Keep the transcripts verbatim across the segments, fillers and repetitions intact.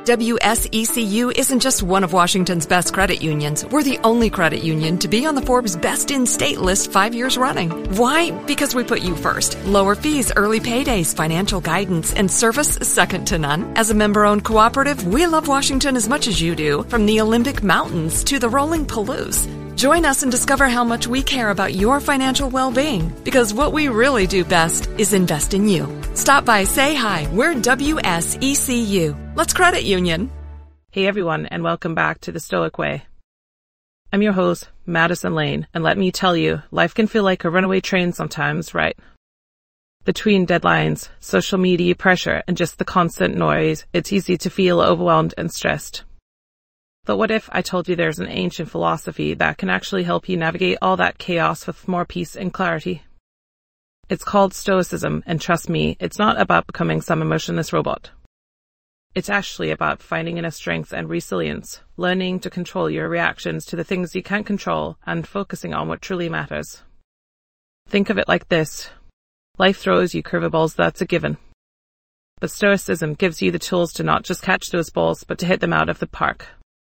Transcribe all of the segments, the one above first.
W S E C U isn't just one of Washington's best credit unions. We're the only credit union to be on the Forbes Best in State list five years running. Why? Because we put you first. Lower fees, early paydays, financial guidance, and service second to none. As a member-owned cooperative, we love Washington as much as you do, from the Olympic Mountains to the rolling Palouse. Join us and discover how much we care about your financial well-being, because what we really do best is invest in you. Stop by, say hi. We're W S E C U. Let's credit union. Hey everyone, and welcome back to The Stoic Way. I'm your host, Madison Lane, and let me tell you, life can feel like a runaway train sometimes, right? Between deadlines, social media pressure, and just the constant noise, it's easy to feel overwhelmed and stressed. But what if I told you there's an ancient philosophy that can actually help you navigate all that chaos with more peace and clarity? It's called Stoicism, and trust me, it's not about becoming some emotionless robot. It's actually about finding inner strength and resilience, learning to control your reactions to the things you can't control, and focusing on what truly matters. Think of it like this. Life throws you curveballs, that's a given. But Stoicism gives you the tools to not just catch those balls, but to hit them out of the park.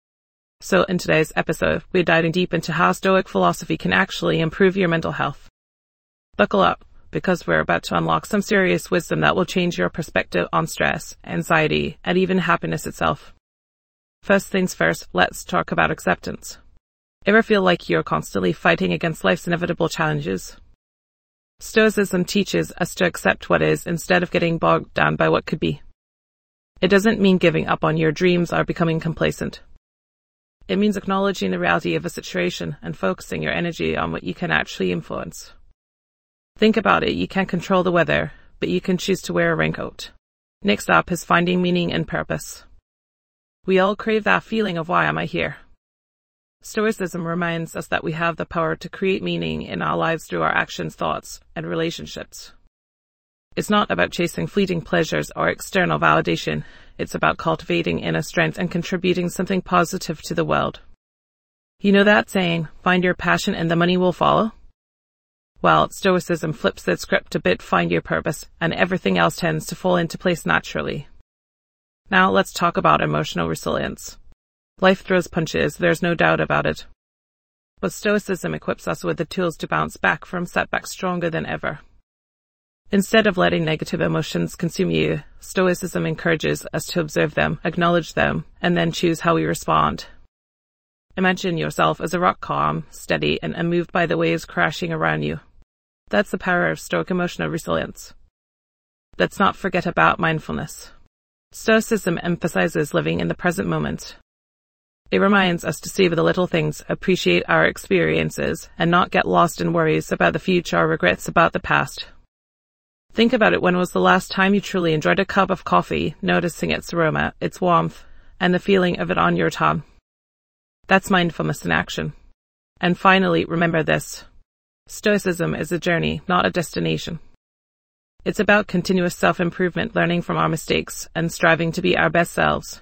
So in today's episode, we're diving deep into how Stoic philosophy can actually improve your mental health. Buckle up, because we're about to unlock some serious wisdom that will change your perspective on stress, anxiety, and even happiness itself. First things first, let's talk about acceptance. Ever feel like you're constantly fighting against life's inevitable challenges? Stoicism teaches us to accept what is instead of getting bogged down by what could be. It doesn't mean giving up on your dreams or becoming complacent. It means acknowledging the reality of a situation and focusing your energy on what you can actually influence. Think about it, you can't control the weather, but you can choose to wear a raincoat. Next up is finding meaning and purpose. We all crave that feeling of why am I here? Stoicism reminds us that we have the power to create meaning in our lives through our actions, thoughts, and relationships. It's not about chasing fleeting pleasures or external validation. It's about cultivating inner strength and contributing something positive to the world. You know that saying, find your passion and the money will follow? Well, Stoicism flips that script a bit, find your purpose, and everything else tends to fall into place naturally. Now let's talk about emotional resilience. Life throws punches, there's no doubt about it. But Stoicism equips us with the tools to bounce back from setbacks stronger than ever. Instead of letting negative emotions consume you, Stoicism encourages us to observe them, acknowledge them, and then choose how we respond. Imagine yourself as a rock, calm, steady, and unmoved by the waves crashing around you. That's the power of Stoic emotional resilience. Let's not forget about mindfulness. Stoicism emphasizes living in the present moment. It reminds us to savor the little things, appreciate our experiences, and not get lost in worries about the future or regrets about the past. Think about it, when was the last time you truly enjoyed a cup of coffee, noticing its aroma, its warmth, and the feeling of it on your tongue? That's mindfulness in action. And finally, remember this. Stoicism is a journey, not a destination. It's about continuous self-improvement, learning from our mistakes, and striving to be our best selves.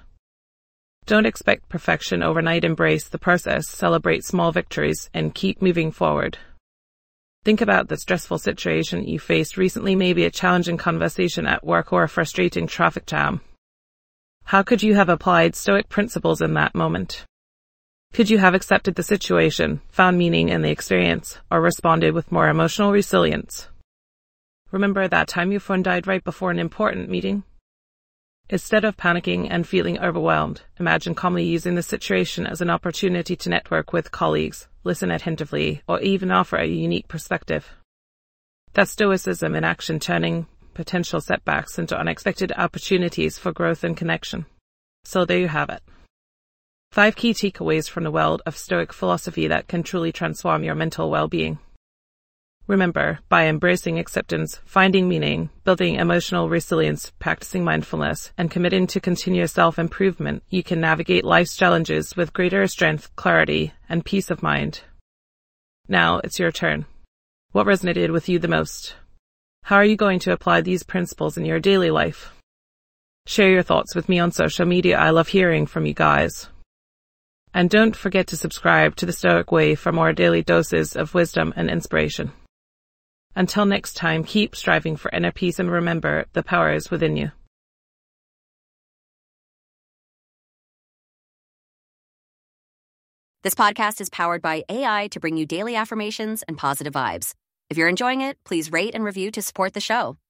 Don't expect perfection overnight, embrace the process, celebrate small victories, and keep moving forward. Think about the stressful situation you faced recently, maybe a challenging conversation at work or a frustrating traffic jam. How could you have applied Stoic principles in that moment? Could you have accepted the situation, found meaning in the experience, or responded with more emotional resilience? Remember that time your phone died right before an important meeting? Instead of panicking and feeling overwhelmed, imagine calmly using the situation as an opportunity to network with colleagues, listen attentively, or even offer a unique perspective. That's Stoicism in action, turning potential setbacks into unexpected opportunities for growth and connection. So there you have it. Five key takeaways from the world of Stoic philosophy that can truly transform your mental well-being. Remember, by embracing acceptance, finding meaning, building emotional resilience, practicing mindfulness, and committing to continuous self-improvement, you can navigate life's challenges with greater strength, clarity, and peace of mind. Now it's your turn. What resonated with you the most? How are you going to apply these principles in your daily life? Share your thoughts with me on social media. I love hearing from you guys. And don't forget to subscribe to The Stoic Way for more daily doses of wisdom and inspiration. Until next time, keep striving for inner peace and remember, the power is within you. This podcast is powered by A I to bring you daily affirmations and positive vibes. If you're enjoying it, please rate and review to support the show.